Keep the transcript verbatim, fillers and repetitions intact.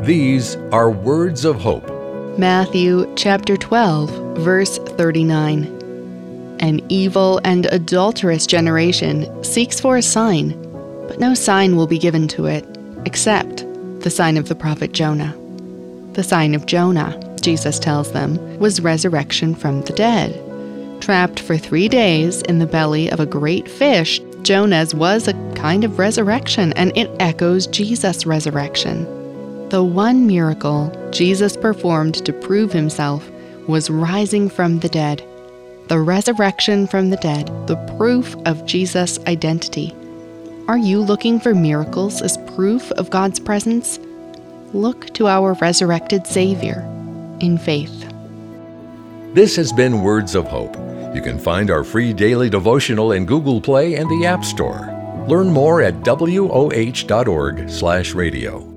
These are words of hope. Matthew chapter twelve, verse thirty-nine. An evil and adulterous generation seeks for a sign, but no sign will be given to it, except the sign of the prophet Jonah. The sign of Jonah, Jesus tells them, was resurrection from the dead. Trapped for three days in the belly of a great fish, Jonah's was a kind of resurrection, and it echoes Jesus' resurrection. The one miracle Jesus performed to prove himself was rising from the dead. The resurrection from the dead, the proof of Jesus' identity. Are you looking for miracles as proof of God's presence? Look to our resurrected Savior in faith. This has been Words of Hope. You can find our free daily devotional in Google Play and the App Store. Learn more at w o h dot org slash radio.